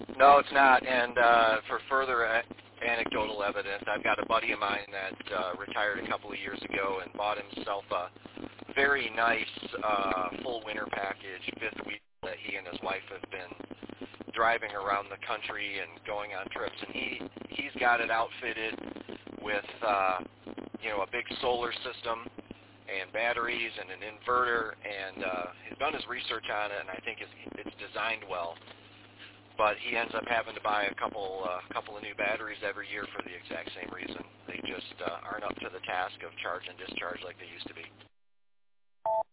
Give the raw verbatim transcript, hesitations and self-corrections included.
No, it's not. And uh, for further a- anecdotal evidence, I've got a buddy of mine that uh, retired a couple of years ago and bought himself a very nice uh, full winter package, fifth wheel, that he and his wife have been driving around the country and going on trips. And he he's got it outfitted with uh, you know a big solar system and batteries and an inverter, and uh, he's done his research on it, and I think it's, it's designed well. But he ends up having to buy a couple uh, couple of new batteries every year for the exact same reason. They just uh, aren't up to the task of charge and discharge like they used to be.